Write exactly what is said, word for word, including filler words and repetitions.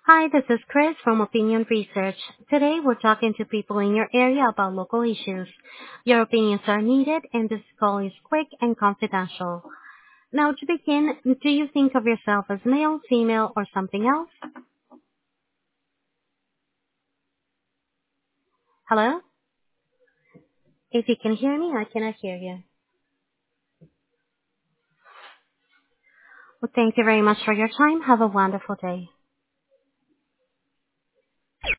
Hi, this is Chris from Opinion Research. Today we're talking to people in your area about local issues. Your opinions are needed and this call is quick and confidential. Now to begin, do you think of yourself as male, female, or something else? Hello? If you can hear me, I cannot hear you. Well, thank you very much for your time. Have a wonderful day.